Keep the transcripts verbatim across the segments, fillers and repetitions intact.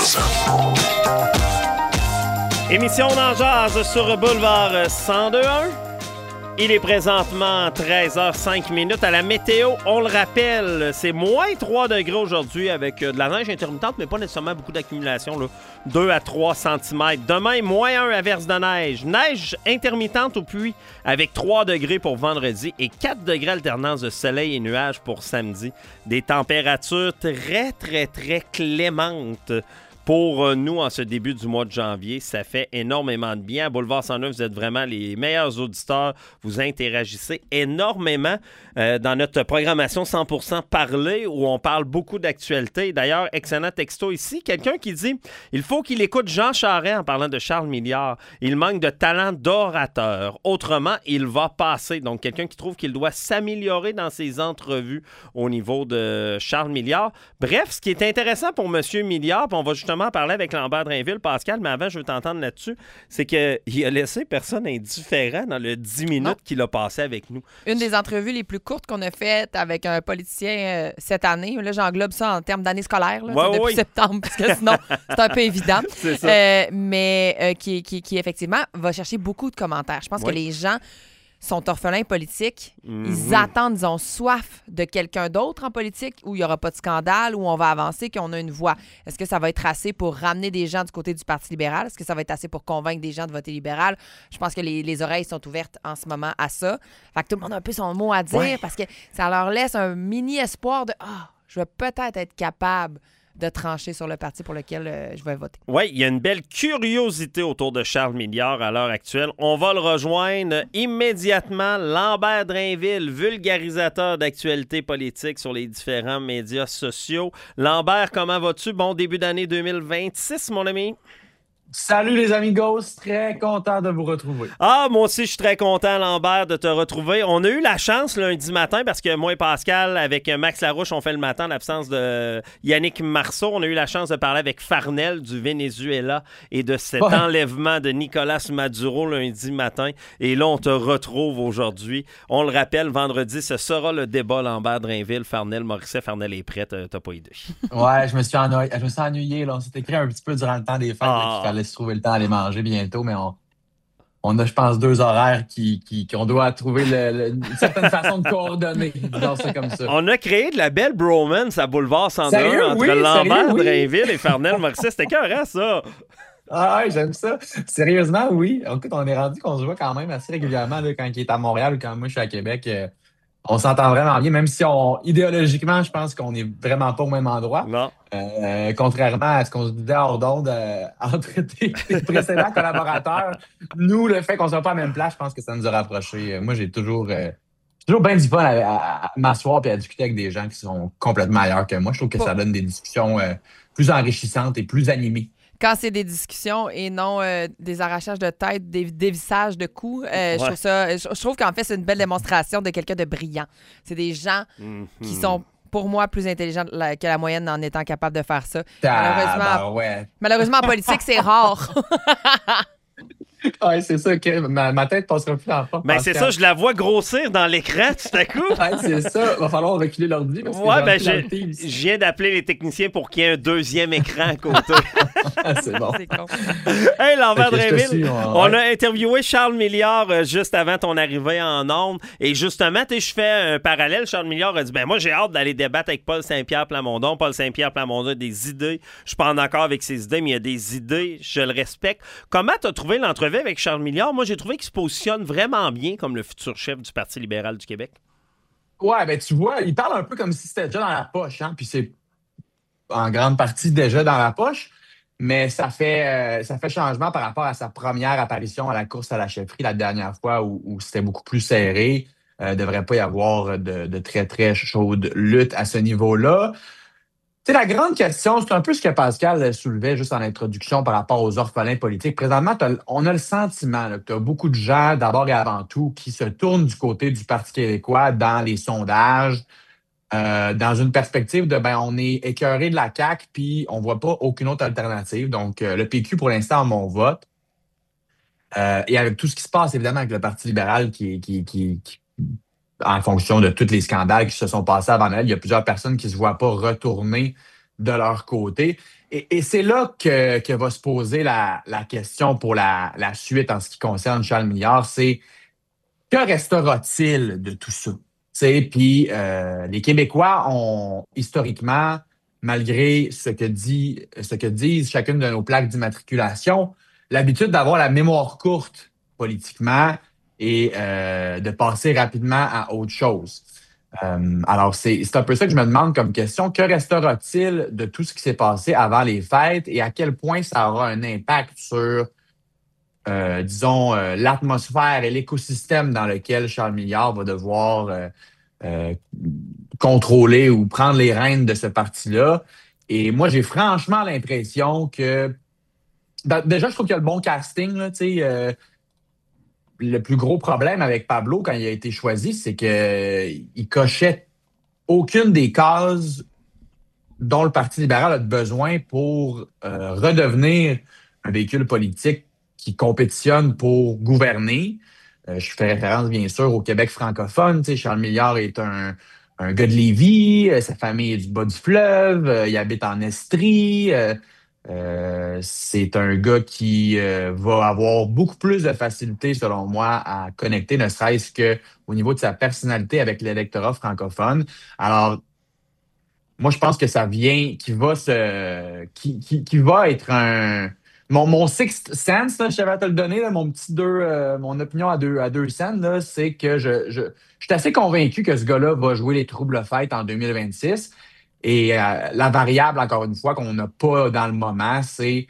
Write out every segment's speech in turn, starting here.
Jazz. Émission dans Jazz sur Boulevard cent deux point un. Il est présentement treize heures cinq minutes. À la météo, on le rappelle, c'est moins trois degrés aujourd'hui avec de la neige intermittente, mais pas nécessairement beaucoup d'accumulation. Là. deux à trois centimètres. Demain, moins un averse de neige. Neige intermittente au puits avec trois degrés pour vendredi et quatre degrés alternance de soleil et nuages pour samedi. Des températures très, très, très clémentes. Pour nous, en ce début du mois de janvier, ça fait énormément de bien. À Boulevard cent neuf, vous êtes vraiment les meilleurs auditeurs. Vous interagissez énormément euh, dans notre programmation cent pour cent parler où on parle beaucoup d'actualité. D'ailleurs, excellent texto ici. Quelqu'un qui dit « Il faut qu'il écoute Jean Charest en parlant de Charles Milliard. Il manque de talent d'orateur. Autrement, il va passer. » Donc, quelqu'un qui trouve qu'il doit s'améliorer dans ses entrevues au niveau de Charles Milliard. Bref, ce qui est intéressant pour M. Milliard, puis on va justement parler avec Lambert Drainville, Pascal, mais avant, je veux t'entendre là-dessus, c'est qu'il a laissé personne indifférent dans le dix minutes non. qu'il a passé avec nous. Une des entrevues les plus courtes qu'on a faites avec un politicien euh, cette année, là, j'englobe ça en termes d'année scolaire, là, ouais, depuis oui. septembre, parce que sinon, c'est un peu évident. C'est ça. Euh, mais euh, qui, qui, qui, effectivement, va chercher beaucoup de commentaires. Je pense oui. que les gens sont orphelins politiques. Mm-hmm. Ils attendent, ils ont soif de quelqu'un d'autre en politique où il n'y aura pas de scandale, où on va avancer, qu'on a une voix. Est-ce que ça va être assez pour ramener des gens du côté du Parti libéral? Est-ce que ça va être assez pour convaincre des gens de voter libéral? Je pense que les, les oreilles sont ouvertes en ce moment à ça. Fait que tout le monde a un peu son mot à dire ouais. parce que ça leur laisse un mini-espoir de « Ah, oh, je vais peut-être être capable de trancher sur le parti pour lequel euh, je vais voter. » Oui, il y a une belle curiosité autour de Charles Milliard à l'heure actuelle. On va le rejoindre immédiatement. Lambert Drainville, vulgarisateur d'actualité politique sur les différents médias sociaux. Lambert, comment vas-tu? Bon début d'année deux mille vingt-six, mon ami. Salut les amigos, très content de vous retrouver. Ah, moi aussi, je suis très content, Lambert, de te retrouver. On a eu la chance lundi matin, parce que moi et Pascal, avec Max Larouche, on fait le matin en l'absence de Yannick Marceau. On a eu la chance de parler avec Farnell du Venezuela et de cet ouais. enlèvement de Nicolas Maduro lundi matin. Et là, on te retrouve aujourd'hui. On le rappelle, vendredi, ce sera le débat Lambert Drainville, Farnell, Morisset. Farnell est prêt, t'as, t'as pas idée. Ouais, je me suis ennuyé, je me suis ennuyé là. On s'est écrit un petit peu durant le temps des fêtes ah. qu'il fallait se trouver le temps d'aller manger bientôt, mais on, on a, je pense, deux horaires qui, qui, qu'on doit trouver le, le, une certaine façon de coordonner. Disons ça comme ça. On a créé de la belle bromance à Boulevard cent deux entre oui, Lambert sérieux, Drainville oui. et Farnell Morisset. C'était écœurant, ça! Ah ouais, j'aime ça. Sérieusement, oui. Écoute, on est rendu qu'on se voit quand même assez régulièrement là, quand il est à Montréal ou quand moi je suis à Québec. Euh, on s'entend vraiment bien, même si on idéologiquement, je pense qu'on n'est vraiment pas au même endroit. Non. Euh, contrairement à ce qu'on se disait hors d'onde euh, entre tes, tes précédents collaborateurs, nous, le fait qu'on soit pas à la même place, je pense que ça nous a rapprochés. Moi, j'ai toujours, euh, toujours bien du fun à, à, à m'asseoir et à discuter avec des gens qui sont complètement ailleurs que moi. Je trouve que ça donne des discussions euh, plus enrichissantes et plus animées. Quand c'est des discussions et non euh, des arrachages de tête, des dévissages de coups, euh, ouais. je trouve ça. Je, je trouve qu'en fait, c'est une belle démonstration de quelqu'un de brillant. C'est des gens mm-hmm. qui sont, pour moi, plus intelligents que la moyenne en étant capables de faire ça. Ah, malheureusement, ben ouais. malheureusement, en politique, c'est rare. Oui, c'est ça. Que ma, ma tête passera plus dans la porte. Ben, c'est ça, je la vois grossir dans l'écran tout à coup. Oui, c'est ça. Il va falloir reculer l'ordi. Ouais, ben, je, je viens d'appeler les techniciens pour qu'il y ait un deuxième écran à côté. C'est bon. C'est con. Hey, Lambert Drainville, suis, on, on ouais. a interviewé Charles Milliard euh, juste avant ton arrivée en ondes. Et justement, tu sais, je fais un parallèle. Charles Milliard a dit, ben moi, j'ai hâte d'aller débattre avec Paul Saint-Pierre Plamondon. Paul Saint-Pierre Plamondon a des idées. Je suis pas en accord avec ses idées, mais il y a des idées. Je le respecte. Comment tu as trouvé l'entrevue avec Charles Milliard? Moi, j'ai trouvé qu'il se positionne vraiment bien comme le futur chef du Parti libéral du Québec. Ouais, ben tu vois, il parle un peu comme si c'était déjà dans la poche, hein, puis c'est en grande partie déjà dans la poche, mais ça fait euh, ça fait changement par rapport à sa première apparition à la course à la chefferie la dernière fois où, où c'était beaucoup plus serré. Il euh, ne devrait pas y avoir de, de très, très chaude lutte à ce niveau-là. Tu sais, la grande question, c'est un peu ce que Pascal soulevait juste en introduction par rapport aux orphelins politiques. Présentement, on a le sentiment là, que tu as beaucoup de gens, d'abord et avant tout, qui se tournent du côté du Parti québécois dans les sondages, euh, dans une perspective de, ben, on est écœuré de la C A Q, puis on voit pas aucune autre alternative. Donc, euh, le P Q, pour l'instant, a mon vote. Euh, et avec tout ce qui se passe, évidemment, avec le Parti libéral qui, qui, qui, qui en fonction de tous les scandales qui se sont passés avant Noël, il y a plusieurs personnes qui ne se voient pas retourner de leur côté. Et, et c'est là que, que va se poser la, la question pour la, la suite en ce qui concerne Charles Milliard, c'est que restera-t-il de tout ça? Puis euh, les Québécois ont historiquement, malgré ce que, dit, ce que disent chacune de nos plaques d'immatriculation, l'habitude d'avoir la mémoire courte politiquement et euh, de passer rapidement à autre chose. Euh, alors, c'est, c'est un peu ça que je me demande comme question. Que restera-t-il de tout ce qui s'est passé avant les fêtes et à quel point ça aura un impact sur, euh, disons, euh, l'atmosphère et l'écosystème dans lequel Charles Milliard va devoir euh, euh, contrôler ou prendre les rênes de ce parti-là. Et moi, j'ai franchement l'impression que... Déjà, je trouve qu'il y a le bon casting, là, tu sais... Euh, le plus gros problème avec Pablo quand il a été choisi, c'est qu'il cochait aucune des cases dont le Parti libéral a besoin pour euh, redevenir un véhicule politique qui compétitionne pour gouverner. Euh, je fais référence, bien sûr, au Québec francophone. Tu sais, Charles Milliard est un, un gars de Lévis, euh, sa famille est du bas du fleuve, euh, il habite en Estrie. Euh, euh, c'est un gars qui euh, va avoir beaucoup plus de facilité, selon moi, à connecter, ne serait-ce qu'au niveau de sa personnalité avec l'électorat francophone. Alors, moi, je pense que ça vient, qui va se, qui, qui, qui va être un, mon, mon sixth sense, là, je savais te le donner, là, mon petit deux, euh, mon opinion à deux, à deux cents, là, c'est que je, je, je suis assez convaincu que ce gars-là va jouer les troubles fêtes en deux mille vingt-six. Et euh, la variable, encore une fois, qu'on n'a pas dans le moment, c'est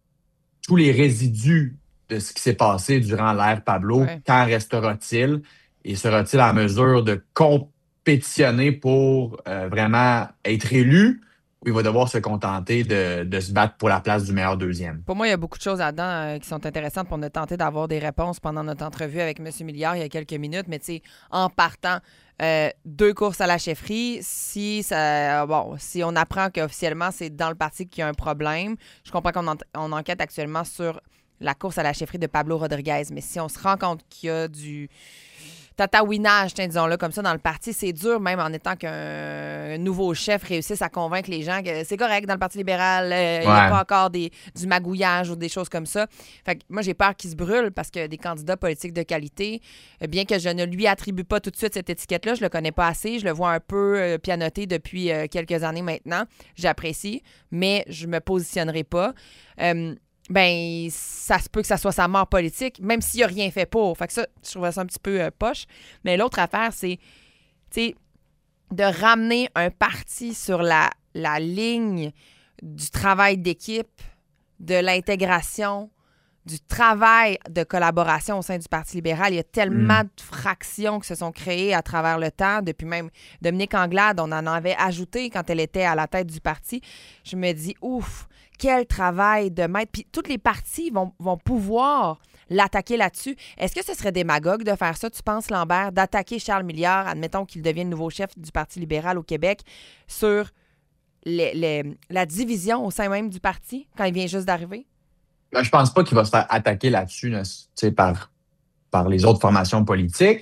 tous les résidus de ce qui s'est passé durant l'ère Pablo. Ouais. Quand restera-t-il? Et sera-t-il en mesure de compétitionner pour euh, vraiment être élu? Ou il va devoir se contenter de, de se battre pour la place du meilleur deuxième? Pour moi, il y a beaucoup de choses là-dedans euh, qui sont intéressantes pour nous tenter d'avoir des réponses pendant notre entrevue avec M. Milliard il y a quelques minutes. Mais tu sais, en partant... Euh, deux courses à la chefferie. Si ça, bon, si on apprend qu'officiellement c'est dans le parti qu'il y a un problème, je comprends qu'on en, on enquête actuellement sur la course à la chefferie de Pablo Rodriguez. Mais si on se rend compte qu'il y a du tatouinage, disons-le comme ça, dans le parti, c'est dur, même en étant qu'un nouveau chef réussisse à convaincre les gens que c'est correct dans le Parti libéral, euh, il n'y a pas encore des, du magouillage ou des choses comme ça. Fait que moi, j'ai peur qu'il se brûle parce que des candidats politiques de qualité, bien que je ne lui attribue pas tout de suite cette étiquette-là, je le connais pas assez, je le vois un peu euh, pianoter depuis euh, quelques années maintenant. J'apprécie, mais je me positionnerai pas. Euh, ben ça se peut que ça soit sa mort politique, même s'il n'a rien fait pour. Fait que ça, je trouvais ça un petit peu euh, poche. Mais l'autre affaire, c'est, tu sais, de ramener un parti sur la, la ligne du travail d'équipe, de l'intégration, du travail de collaboration au sein du Parti libéral. Il y a tellement mmh. de fractions qui se sont créées à travers le temps. Depuis même Dominique Anglade, on en avait ajouté quand elle était à la tête du parti. Je me dis, ouf, quel travail de maître. Puis toutes les partis vont, vont pouvoir l'attaquer là-dessus. Est-ce que ce serait démagogue de faire ça, tu penses, Lambert, d'attaquer Charles Milliard, admettons qu'il devienne nouveau chef du Parti libéral au Québec, sur les, les, la division au sein même du parti quand il vient juste d'arriver? Ben, je pense pas qu'il va se faire attaquer là-dessus là, par, par les autres formations politiques.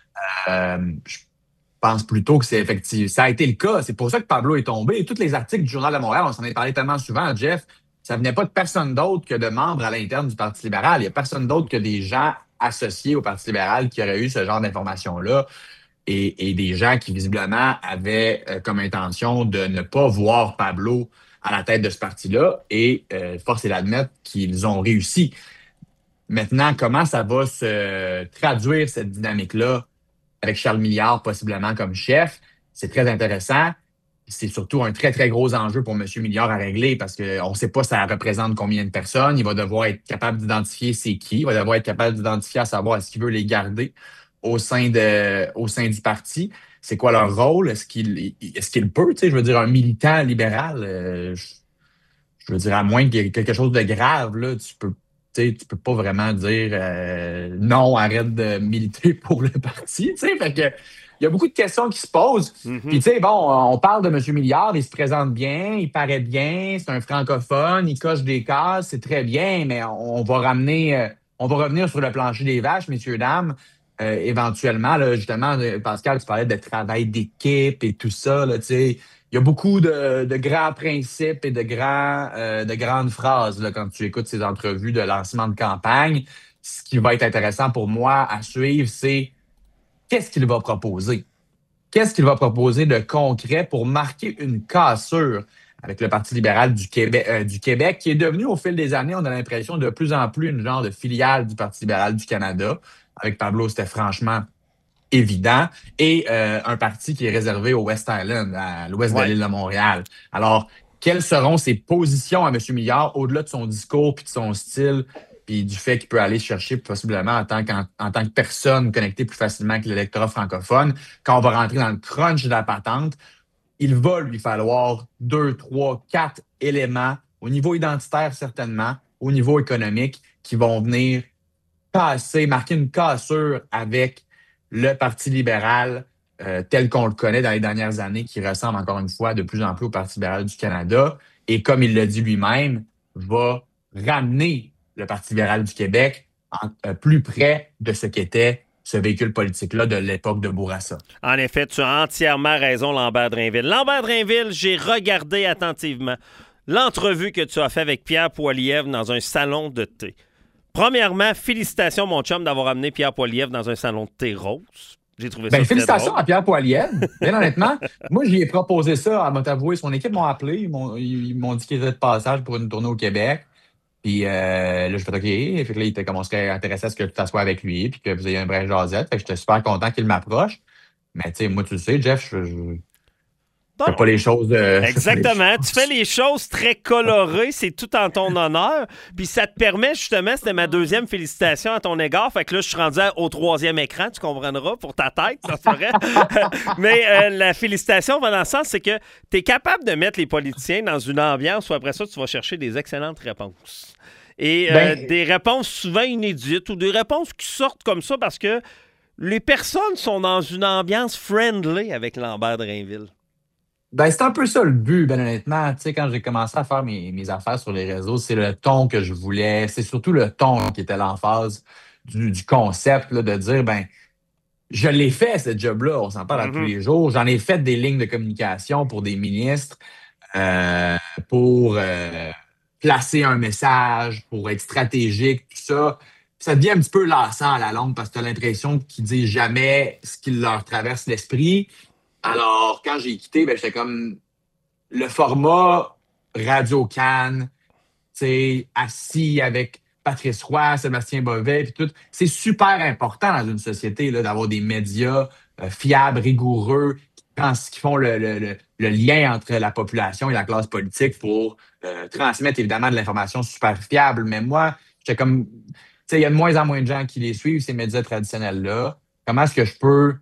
Euh, je pense plutôt que c'est effectivement. Ça a été le cas. C'est pour ça que Pablo est tombé. Et tous les articles du Journal de Montréal, on s'en est parlé tellement souvent, Jeff, ça venait pas de personne d'autre que de membres à l'interne du Parti libéral. Il n'y a personne d'autre que des gens associés au Parti libéral qui auraient eu ce genre d'informations-là. Et, et des gens qui, visiblement, avaient euh, comme intention de ne pas voir Pablo à la tête de ce parti-là, et euh, force est d'admettre qu'ils ont réussi. Maintenant, comment ça va se traduire, cette dynamique-là, avec Charles Milliard possiblement comme chef? C'est très intéressant. C'est surtout un très, très gros enjeu pour M. Milliard à régler parce qu'on ne sait pas ça représente combien de personnes. Il va devoir être capable d'identifier c'est qui. Il va devoir être capable d'identifier à savoir est-ce qu'il veut les garder au sein, de, au sein du parti. C'est quoi leur rôle? Est-ce qu'il, est-ce qu'il peut? Tu sais, je veux dire, un militant libéral, euh, je, je veux dire, à moins qu'il y ait quelque chose de grave, là, tu peux, tu sais, tu peux pas vraiment dire euh, non, arrête de militer pour le parti. Tu sais, fait que il y a beaucoup de questions qui se posent. Mm-hmm. Puis, tu sais, bon, on parle de M. Milliard, il se présente bien, il paraît bien, c'est un francophone, il coche des cases, c'est très bien, mais on va ramener, on va revenir sur le plancher des vaches, messieurs, dames. euh, éventuellement, là, justement, Pascal, tu parlais de travail d'équipe et tout ça, là, tu sais. Il y a beaucoup de, de grands principes et de, grands, euh, de grandes phrases là, quand tu écoutes ces entrevues de lancement de campagne. Ce qui va être intéressant pour moi à suivre, c'est qu'est-ce qu'il va proposer? Qu'est-ce qu'il va proposer de concret pour marquer une cassure avec le Parti libéral du Québec, euh, du Québec, qui est devenu au fil des années, on a l'impression, de plus en plus une genre de filiale du Parti libéral du Canada. Avec Pablo, c'était franchement évident, et euh, un parti qui est réservé au West Island, à l'ouest ouais. de l'île de Montréal. Alors, quelles seront ses positions à M. Milliard, au-delà de son discours, puis de son style, puis du fait qu'il peut aller chercher possiblement en tant, qu'en, en tant que personne connectée plus facilement avec l'électorat francophone, quand on va rentrer dans le crunch de la patente, il va lui falloir deux, trois, quatre éléments, au niveau identitaire certainement, au niveau économique, qui vont venir casser, marquer une cassure avec le Parti libéral euh, tel qu'on le connaît dans les dernières années, qui ressemble encore une fois de plus en plus au Parti libéral du Canada, et comme il le dit lui-même, va ramener le Parti libéral du Québec en, euh, plus près de ce qu'était ce véhicule politique-là de l'époque de Bourassa. En effet, tu as entièrement raison, Lambert Drainville. Lambert Drainville, j'ai regardé attentivement l'entrevue que tu as faite avec Pierre Poilievre dans un salon de thé. Premièrement, félicitations, mon chum, d'avoir amené Pierre Poilievre dans un salon de thé rose. J'ai trouvé ça ben, très félicitations drôle. à Pierre Poilievre. Bien honnêtement, moi, j'y ai proposé ça, à m'avouer. Son équipe m'ont appelé. Ils m'ont, ils m'ont dit qu'ils étaient de passage pour une tournée au Québec. Puis euh, là, je fais OK. Et puis là, il était comme on serait intéressé à ce que tu t'assoies avec lui puis que vous ayez un vrai jasette. Fait que j'étais super content qu'il m'approche. Mais tu sais, moi, tu le sais, Jeff, je... je... Non. Fais pas les choses de... Exactement. Tu fais les choses très colorées, c'est tout en ton honneur. Puis ça te permet, justement, c'était ma deuxième félicitation à ton égard. Fait que là, je suis rendu au troisième écran, tu comprendras, pour ta tête, ça serait. Mais euh, la félicitation va dans le sens, c'est que tu es capable de mettre les politiciens dans une ambiance où après ça, tu vas chercher des excellentes réponses. Et euh, ben... des réponses souvent inédites ou des réponses qui sortent comme ça parce que les personnes sont dans une ambiance friendly avec Lambert Drainville. Ben, c'est un peu ça le but, ben honnêtement. Tu sais, quand j'ai commencé à faire mes, mes affaires sur les réseaux, c'est le ton que je voulais. C'est surtout le ton qui était l'emphase du, du concept, là, de dire, ben, je l'ai fait, ce job-là. On s'en parle mm-hmm. à tous les jours. J'en ai fait des lignes de communication pour des ministres, euh, pour euh, placer un message, pour être stratégique, tout ça. Puis ça devient un petit peu lassant à la longue parce que tu as l'impression qu'ils disent jamais ce qui leur traverse l'esprit. Alors, quand j'ai quitté, ben, j'étais comme le format Radio-Can, assis avec Patrice Roy, Sébastien Bovet, puis tout. C'est super important dans une société là, d'avoir des médias euh, fiables, rigoureux, qui, qui font le, le, le, le lien entre la population et la classe politique pour euh, transmettre évidemment de l'information super fiable. Mais moi, j'étais comme, tu sais, il y a de moins en moins de gens qui les suivent, ces médias traditionnels-là. Comment est-ce que je peux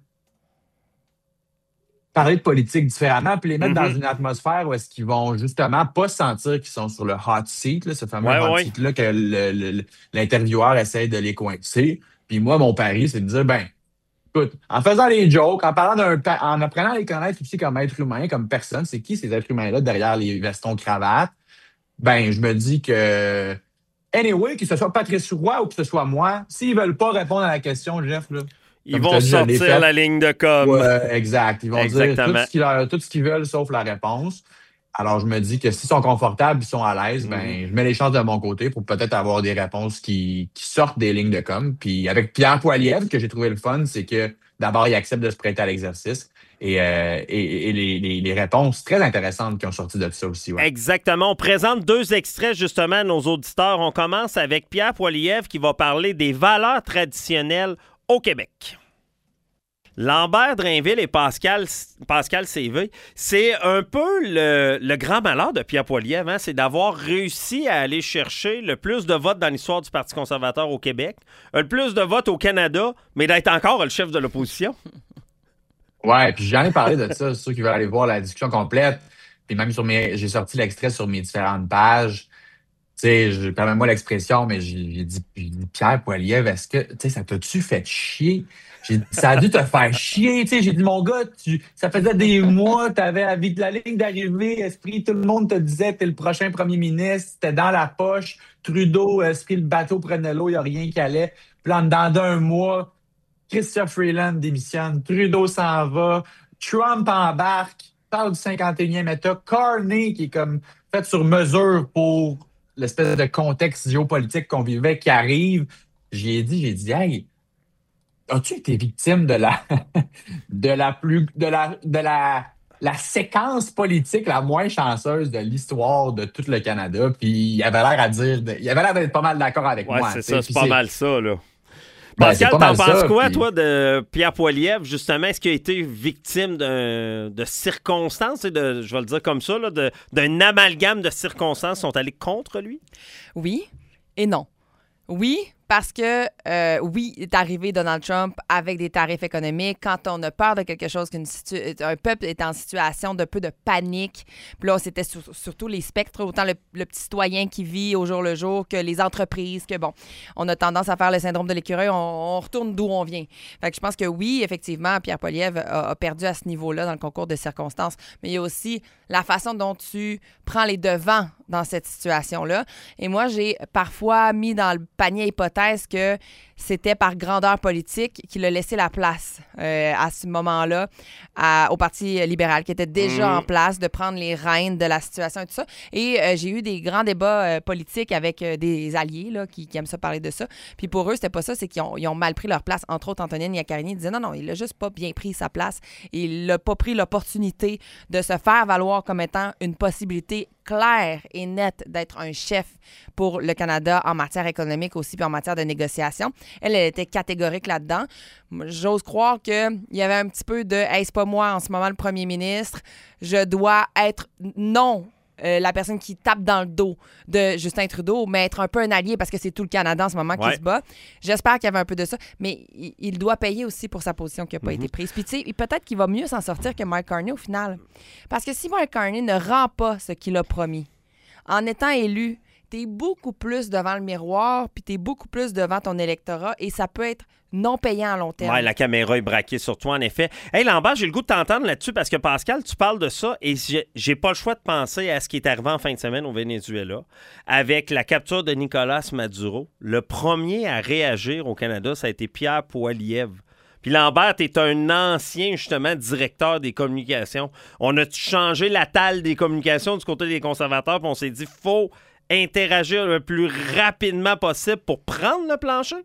parler de politique différemment, puis les mettre mm-hmm. dans une atmosphère où est-ce qu'ils vont justement pas sentir qu'ils sont sur le hot seat, là, ce fameux ouais, hot ouais. seat-là que le, le, l'intervieweur essaie de les coincer. Puis moi, mon pari, c'est de dire, ben, écoute, en faisant les jokes, en parlant d'un, en apprenant à les connaître aussi comme être humain, comme personne, c'est qui ces êtres humains-là derrière les vestons cravates, ben, je me dis que, anyway, que ce soit Patrice Roy ou que ce soit moi, s'ils veulent pas répondre à la question, Jeff, là, ils vont dit, sortir la ligne de com. Ouais, exact. Ils vont Exactement. dire tout ce, qu'ils, tout ce qu'ils veulent sauf la réponse. Alors, je me dis que s'ils sont confortables, ils sont à l'aise, mm-hmm. ben, je mets les chances de mon côté pour peut-être avoir des réponses qui, qui sortent des lignes de com. Puis avec Pierre Poilievre, que j'ai trouvé le fun, c'est que d'abord, il accepte de se prêter à l'exercice. Et, euh, et, et les, les, les réponses très intéressantes qui ont sorti de ça aussi. Ouais. Exactement. On présente deux extraits justement à nos auditeurs. On commence avec Pierre Poilievre qui va parler des valeurs traditionnelles au Québec. Lambert Drainville et Pascal, Pascal C V, c'est un peu le, le grand malheur de Pierre Poilievre, hein? C'est d'avoir réussi à aller chercher le plus de votes dans l'histoire du Parti conservateur au Québec, le plus de votes au Canada, mais d'être encore le chef de l'opposition. Ouais, puis j'en ai parlé de ça, ceux qui veulent aller voir la discussion complète. Puis même sur mes, j'ai sorti l'extrait sur mes différentes pages. Tu sais, permets-moi l'expression, mais j'ai, j'ai, dit, j'ai dit, Pierre Poilievre, est-ce que, tu sais, ça t'a-tu fait chier? J'ai dit, ça a dû te faire chier, tu sais. J'ai dit, mon gars, tu, ça faisait des mois, t'avais la, la ligne d'arrivée, Esprit, tout le monde te disait, t'es le prochain premier ministre, t'es dans la poche, Trudeau, Esprit, le bateau prenait l'eau, il n'y a rien qui allait. Puis là, dans d'un mois, Chrystia Freeland démissionne, Trudeau s'en va, Trump embarque, parle du cinquante et unième État, Carney qui est comme fait sur mesure pour l'espèce de contexte géopolitique qu'on vivait qui arrive. J'ai dit, j'ai dit, hey, as-tu été victime de la de la plus de la de la la séquence politique la moins chanceuse de l'histoire de tout le Canada? Puis il avait l'air à dire, de, il avait l'air d'être pas mal d'accord avec ouais, moi. c'est ça, c'est pas c'est... mal ça, là. Ben, Pascal, t'en penses ça, quoi, puis... toi, de Pierre Poilievre, justement? Est-ce qu'il a été victime d'un, de circonstances, et de, je vais le dire comme ça, là, de, d'un amalgame de circonstances qui sont allées contre lui? Oui et non. Oui, parce que, euh, oui, est arrivé Donald Trump avec des tarifs économiques. Quand on a peur de quelque chose, qu'un situ- peuple est en situation de peu de panique. Puis là, c'était sur, surtout les spectres, autant le, le petit citoyen qui vit au jour le jour que les entreprises, que bon, on a tendance à faire le syndrome de l'écureuil, on, on retourne d'où on vient. Fait que je pense que oui, effectivement, Pierre Poilievre a, a perdu à ce niveau-là dans le concours de circonstances. Mais il y a aussi la façon dont tu prends les devants dans cette situation-là. Et moi, j'ai parfois mis dans le panier hypothèse que c'était par grandeur politique qu'il a laissé la place euh, à ce moment-là à, au Parti libéral, qui était déjà mmh. en place, de prendre les rênes de la situation et tout ça. Et euh, j'ai eu des grands débats euh, politiques avec euh, des alliés là, qui, qui aiment ça parler de ça. Puis pour eux, c'était pas ça, c'est qu'ils ont, ils ont mal pris leur place. Entre autres, Antonine Iaccarini disait non, non, il a juste pas bien pris sa place. Il n'a pas pris l'opportunité de se faire valoir comme étant une possibilité claire et nette d'être un chef pour le Canada en matière économique aussi, puis en matière de négociation. Elle, elle était catégorique là-dedans. J'ose croire qu'il y avait un petit peu de « Hey, c'est pas moi en ce moment le premier ministre, je dois être non euh, la personne qui tape dans le dos de Justin Trudeau, mais être un peu un allié parce que c'est tout le Canada en ce moment ouais. qui se bat. » J'espère qu'il y avait un peu de ça, mais il, il doit payer aussi pour sa position qui n'a pas mm-hmm. été prise. Puis tu sais, peut-être qu'il va mieux s'en sortir que Mark Carney au final. Parce que si Mark Carney ne rend pas ce qu'il a promis, en étant élu, t'es beaucoup plus devant le miroir, puis t'es beaucoup plus devant ton électorat, et ça peut être non payant à long terme. Oui, la caméra est braquée sur toi, en effet. Hey, Lambert, j'ai le goût de t'entendre là-dessus, parce que, Pascal, tu parles de ça, et j'ai, j'ai pas le choix de penser à ce qui est arrivé en fin de semaine au Venezuela, avec la capture de Nicolas Maduro. Le premier à réagir au Canada, ça a été Pierre Poilievre. Puis Lambert, t'es un ancien, justement, directeur des communications. On a changé la talle des communications du côté des conservateurs, puis on s'est dit, faut interagir le plus rapidement possible pour prendre le plancher?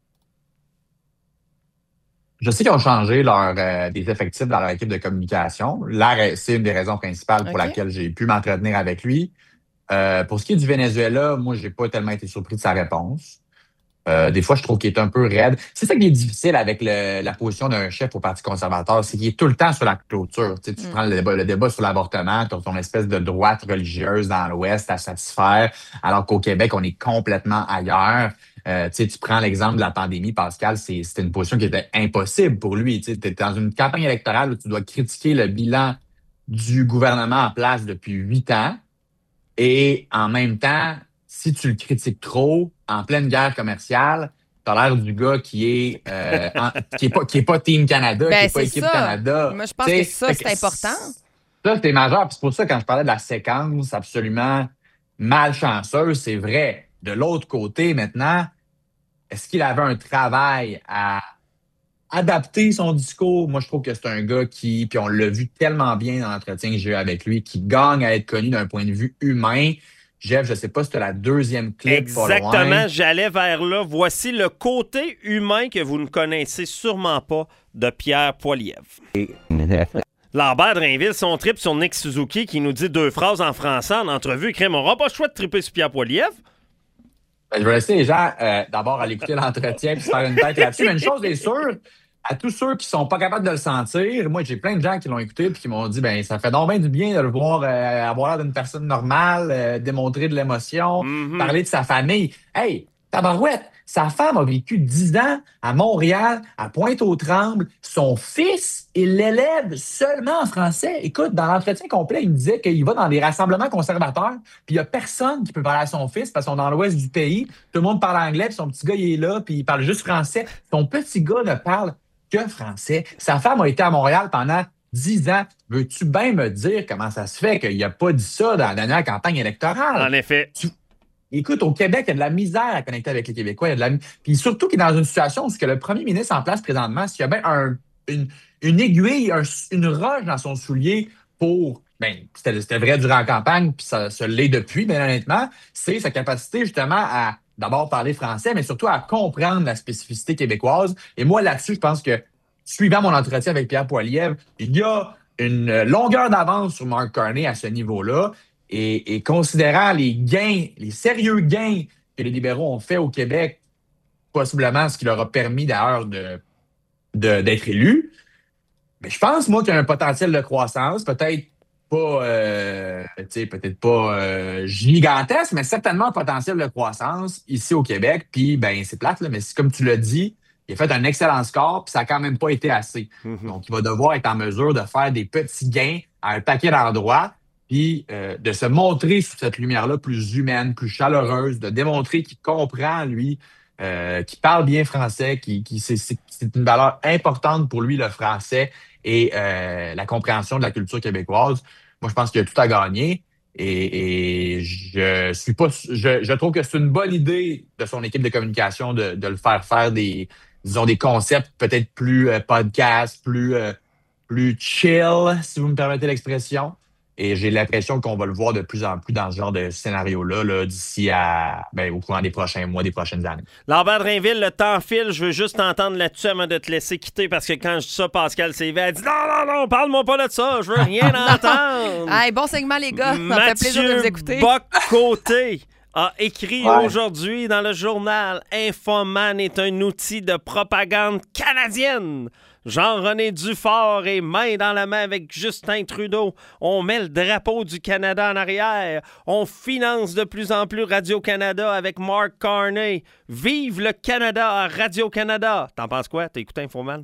Je sais qu'ils ont changé leur, euh, des effectifs dans leur équipe de communication. Là, c'est une des raisons principales pour okay. laquelle j'ai pu m'entretenir avec lui. Euh, pour ce qui est du Venezuela, moi, j'ai pas tellement été surpris de sa réponse. Euh, des fois, je trouve qu'il est un peu raide. C'est ça qui est difficile avec le, la position d'un chef au Parti conservateur, c'est qu'il est tout le temps sur la clôture. Tu sais, tu mm. prends le débat, le débat sur l'avortement, tu as ton espèce de droite religieuse dans l'Ouest à satisfaire, alors qu'au Québec, on est complètement ailleurs. Euh, tu sais, tu prends l'exemple de la pandémie, Pascal, c'est, c'était une position qui était impossible pour lui. Tu es dans une campagne électorale où tu dois critiquer le bilan du gouvernement en place depuis huit ans et en même temps, si tu le critiques trop, en pleine guerre commerciale, t'as l'air du gars qui est euh, en, qui est pas qui est pas Team Canada, ben, qui est pas Équipe ça. Canada. Moi, je pense T'sais, que ça, c'est important. Ça, c'est majeur. Puis c'est pour ça, quand je parlais de la séquence absolument malchanceuse, c'est vrai. De l'autre côté, maintenant, est-ce qu'il avait un travail à adapter son discours? Moi, je trouve que c'est un gars qui, puis on l'a vu tellement bien dans l'entretien que j'ai eu avec lui, qui gagne à être connu d'un point de vue humain. Jeff, je ne sais pas si tu as la deuxième clip. Exactement, j'allais vers là. Voici le côté humain que vous ne connaissez sûrement pas de Pierre Poilievre. Lambert Drainville, son trip sur Nick Suzuki qui nous dit deux phrases en français en entrevue. Crème, on n'aura pas le choix de triper sur Pierre Poilievre. Ben, je vais laisser les gens euh, d'abord aller écouter l'entretien et se faire une tête là-dessus. Mais une chose est sûre, à tous ceux qui sont pas capables de le sentir, moi, j'ai plein de gens qui l'ont écouté et qui m'ont dit, ben ça fait donc bien du bien de le voir euh, avoir l'air d'une personne normale, euh, démontrer de l'émotion, mm-hmm. parler de sa famille. Hey, tabarouette, sa femme a vécu dix ans à Montréal, à Pointe-aux-Trembles. Son fils, il l'élève seulement en français. Écoute, dans l'entretien complet, il me disait qu'il va dans des rassemblements conservateurs, puis il n'y a personne qui peut parler à son fils parce qu'on est dans l'ouest du pays. Tout le monde parle anglais, puis son petit gars, il est là, puis il parle juste français. Son petit gars ne parle que français. Sa femme a été à Montréal pendant dix ans. Veux-tu bien me dire comment ça se fait qu'il n'a pas dit ça dans la dernière campagne électorale? En effet. Tu, écoute, au Québec, il y a de la misère à connecter avec les Québécois. Il y a de la... Puis surtout qu'il est dans une situation où ce que le premier ministre en place présentement, s'il y a bien un, une, une aiguille, un, une roche dans son soulier pour... Ben, c'était, c'était vrai durant la campagne, puis ça se l'est depuis, bien honnêtement, c'est sa capacité justement à d'abord parler français, mais surtout à comprendre la spécificité québécoise. Et moi, là-dessus, je pense que, suivant mon entretien avec Pierre Poilievre, il y a une longueur d'avance sur Mark Carney à ce niveau-là. Et, et considérant les gains, les sérieux gains que les libéraux ont fait au Québec, possiblement ce qui leur a permis d'ailleurs de, de, d'être élus, mais je pense, moi, qu'il y a un potentiel de croissance, peut-être pas, euh, tu sais, peut-être pas euh, gigantesque, mais certainement un potentiel de croissance ici au Québec. Puis, ben, c'est plate, là, mais c'est comme tu l'as dit, il a fait un excellent score, puis ça n'a quand même pas été assez. Mm-hmm. Donc, il va devoir être en mesure de faire des petits gains à un paquet d'endroits, puis euh, de se montrer sous cette lumière-là plus humaine, plus chaleureuse, de démontrer qu'il comprend, lui, euh, qu'il parle bien français, qu'il, qu'il, c'est, c'est, c'est une valeur importante pour lui, le français, et euh, la compréhension de la culture québécoise. Moi, je pense qu'il y a tout à gagner. Et, et je suis pas, je, je trouve que c'est une bonne idée de son équipe de communication de, de le faire faire des, disons, des concepts peut-être plus euh, podcast, plus, euh, plus chill, si vous me permettez l'expression. Et j'ai l'impression qu'on va le voir de plus en plus dans ce genre de scénario-là là, d'ici à ben, au courant des prochains mois, des prochaines années. Lambert Drainville, le temps file. Je veux juste t'entendre là-dessus avant de te laisser quitter parce que quand je dis ça, Pascal Sévé a dit non, non, non, parle-moi pas de ça. Je veux rien entendre. Hey, bon segment, les gars. Ça me fait plaisir de vous écouter. Bock-Côté a écrit ouais. aujourd'hui dans le journal « Infoman est un outil de propagande canadienne ». Jean-René Dufort est main dans la main avec Justin Trudeau. On met le drapeau du Canada en arrière. On finance de plus en plus Radio-Canada avec Mark Carney. Vive le Canada à Radio-Canada. T'en penses quoi? T'as écouté Infoman?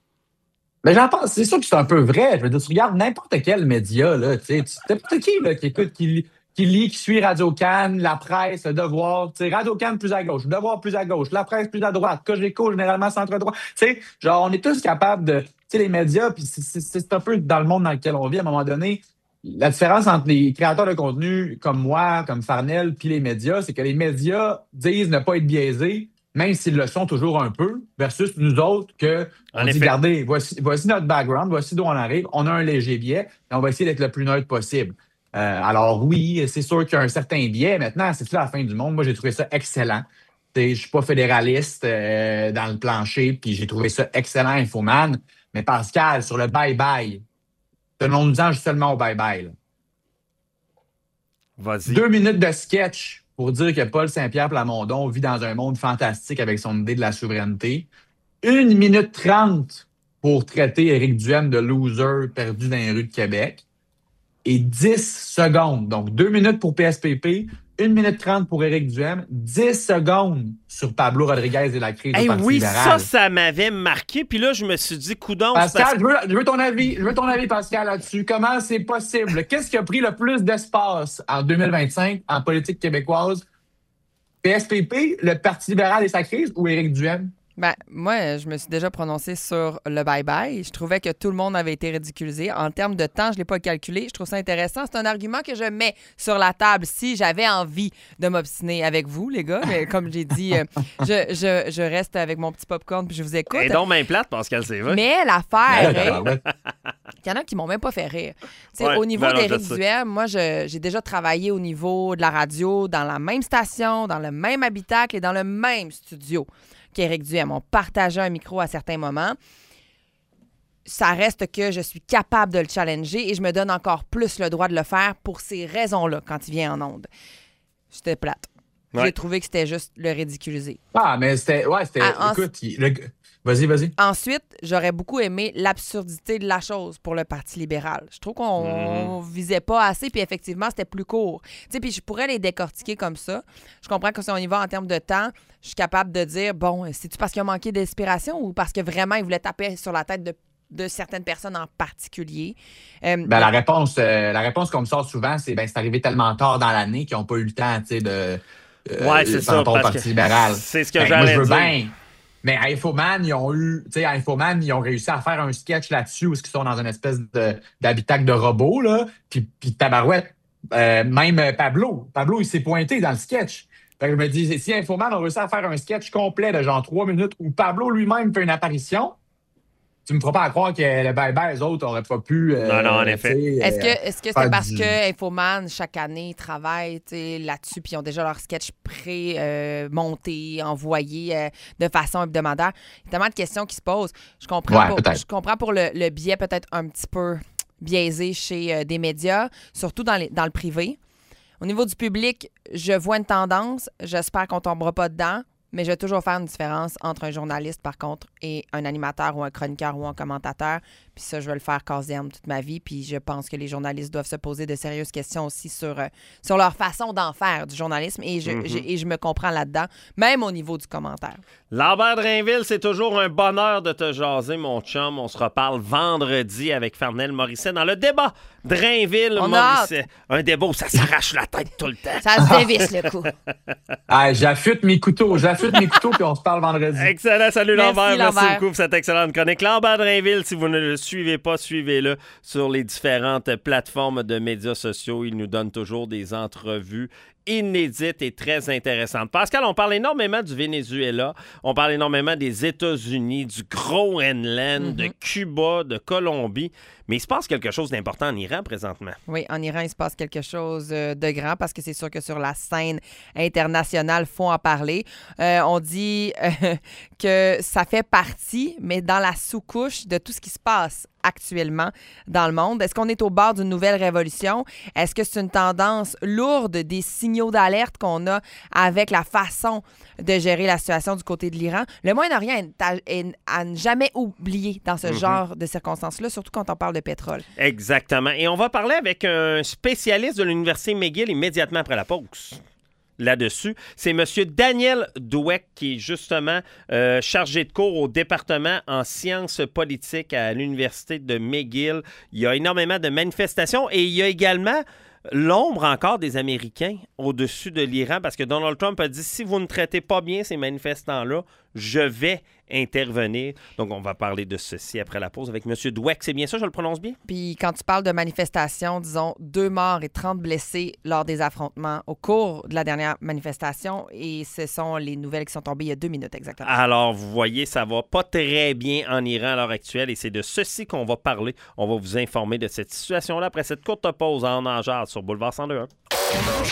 Ben, j'en pense. C'est sûr que c'est un peu vrai. Je veux dire, tu regardes n'importe quel média, là, tu sais, n'importe qui, là, qui écoute, qui, qui lit, qui suit Radio-Can, La Presse, Le Devoir, tu sais, Radio-Can plus à gauche, Le Devoir plus à gauche, La Presse plus à droite, Cogeco généralement centre-droit. Tu sais, genre, on est tous capables de, tu sais, les médias, puis c'est, c'est, c'est un peu dans le monde dans lequel on vit, à un moment donné, la différence entre les créateurs de contenu comme moi, comme Farnell, puis les médias, c'est que les médias disent ne pas être biaisés, même s'ils le sont toujours un peu, versus nous autres que on dit, regardez, voici, voici notre background, voici d'où on arrive, on a un léger biais, et on va essayer d'être le plus neutre possible. Euh, alors oui, c'est sûr qu'il y a un certain biais. Maintenant, c'est tout la fin du monde. Moi, j'ai trouvé ça excellent. Je ne suis pas fédéraliste euh, dans le plancher, puis j'ai trouvé ça excellent, Infoman. Mais Pascal, sur le bye-bye, tenons-nous-en seulement au bye-bye. Là. Vas-y. Deux minutes de sketch pour dire que Paul Saint-Pierre Plamondon vit dans un monde fantastique avec son idée de la souveraineté. Une minute trente pour traiter Éric Duhaime de loser perdu dans les rues de Québec. Et dix secondes. Donc, deux minutes pour P S P P, une minute trente pour Éric Duhaime, dix secondes sur Pablo Rodriguez et la crise hey, du Parti oui, libéral. ça, ça m'avait marqué. Puis là, je me suis dit, coudonc. Pascal, parce... je, veux, je veux ton avis. Je veux ton avis, Pascal, là-dessus. Comment c'est possible? Qu'est-ce qui a pris le plus d'espace en deux mille vingt-cinq en politique québécoise? P S P P, le Parti libéral et sa crise ou Éric Duhaime? Ben, moi, je me suis déjà prononcée sur le bye-bye. Je trouvais que tout le monde avait été ridiculisé. En termes de temps, je ne l'ai pas calculé. Je trouve ça intéressant. C'est un argument que je mets sur la table si j'avais envie de m'obstiner avec vous, les gars. Mais comme j'ai dit, euh, je, je, je reste avec mon petit popcorn puis je vous écoute. Et donc, main plate, Pascal, c'est vrai. Mais l'affaire, ouais, il y en a qui m'ont même pas fait rire. Ouais, au niveau d'Éric Duhaime, moi, je, j'ai déjà travaillé au niveau de la radio, dans la même station, dans le même habitacle et dans le même studio qu'Éric Duhaime. On partageait un micro à certains moments. Ça reste que je suis capable de le challenger et je me donne encore plus le droit de le faire pour ces raisons-là quand il vient en ondes. J'étais plate. Ouais. J'ai trouvé que c'était juste le ridiculiser. Ah, mais c'était... Ouais, c'était... Ah, écoute, en... il, le, vas-y, vas-y. Ensuite, j'aurais beaucoup aimé l'absurdité de la chose pour le Parti libéral. Je trouve qu'on mmh. visait pas assez, puis effectivement, c'était plus court. Tu sais, puis je pourrais les décortiquer comme ça. Je comprends que si on y va en termes de temps, je suis capable de dire, bon, c'est-tu parce qu'il a manqué d'inspiration ou parce que vraiment, il voulait taper sur la tête de de certaines personnes en particulier? Euh, ben, la réponse euh, la réponse qu'on me sort souvent, c'est ben c'est arrivé tellement tard dans l'année qu'ils n'ont pas eu le temps, tu sais, de euh, ouais, c'est ça, au Parti libéral. C'est ce que ben, j'allais moi, je veux dire. Bien, mais à Infoman, ils ont eu, tu sais, à Infoman, ils ont réussi à faire un sketch là-dessus où ils sont dans une espèce de, d'habitacle de robot, là, puis, puis tabarouette. Euh, même Pablo. Pablo, il s'est pointé dans le sketch. Fait que je me dis, si Infoman a réussi à faire un sketch complet de genre trois minutes où Pablo lui-même fait une apparition, tu me feras pas croire que le bye-bye, les autres n'auraient pas pu. Euh, non, non, en effet. Est-ce que est-ce que c'est parce du... que Infoman, chaque année, travaille là-dessus, puis ils ont déjà leur sketch pré-monté, euh, envoyé euh, de façon hebdomadaire? Il y a tellement de questions qui se posent. Je comprends, ouais, pour, je comprends pour le, le biais peut-être un petit peu biaisé chez euh, des médias, surtout dans, les, dans le privé. Au niveau du public, je vois une tendance. J'espère qu'on ne tombera pas dedans. Mais je vais toujours faire une différence entre un journaliste, par contre, et un animateur ou un chroniqueur ou un commentateur. Puis ça, je vais le faire quasi toute ma vie. Puis je pense que les journalistes doivent se poser de sérieuses questions aussi sur, euh, sur leur façon d'en faire du journalisme. Et je, mm-hmm. je, et je me comprends là-dedans, même au niveau du commentaire. Lambert Drainville, c'est toujours un bonheur de te jaser, mon chum. On se reparle vendredi avec Farnel Morisset dans le débat Drainville-Morisset. Un débat où ça s'arrache la tête tout le temps. Ça se dévisse le coup. Ah, j'affûte mes couteaux, j'affûte mes couteaux, puis on se parle vendredi. Excellent. Salut Merci, Lambert. Merci Lambert. beaucoup pour cette excellente chronique. Lambert Drainville, si vous ne le suivez pas, suivez-le sur les différentes plateformes de médias sociaux. Il nous donne toujours des entrevues inédite et très intéressante. Pascal, on parle énormément du Venezuela, on parle énormément des États-Unis, du Groenland, mm-hmm. de Cuba, de Colombie, mais il se passe quelque chose d'important en Iran présentement. Oui, en Iran, il se passe quelque chose de grand parce que c'est sûr que sur la scène internationale, il faut en parler. Euh, on dit euh, que ça fait partie, mais dans la sous-couche de tout ce qui se passe actuellement dans le monde. Est-ce qu'on est au bord d'une nouvelle révolution? Est-ce que c'est une tendance lourde des signaux d'alerte qu'on a avec la façon de gérer la situation du côté de l'Iran? Le Moyen-Orient est à ne jamais oublier dans ce mm-hmm. genre de circonstances-là, surtout quand on parle de pétrole. Exactement. Et on va parler avec un spécialiste de l'Université McGill immédiatement après la pause. Là-dessus, c'est M. Daniel Dweck qui est justement euh, chargé de cours au département en sciences politiques à l'Université de McGill. Il y a énormément de manifestations et il y a également l'ombre encore des Américains au-dessus de l'Iran parce que Donald Trump a dit « Si vous ne traitez pas bien ces manifestants-là, je vais intervenir. » Donc, on va parler de ceci après la pause avec M. Dweck. C'est bien ça, je le prononce bien? Puis quand tu parles de manifestations, disons, deux morts et trente blessés lors des affrontements au cours de la dernière manifestation. Et ce sont les nouvelles qui sont tombées il y a deux minutes exactement. Alors, vous voyez, ça va pas très bien en Iran à l'heure actuelle et c'est de ceci qu'on va parler. On va vous informer de cette situation-là après cette courte pause en enjard sur Boulevard cent deux point un.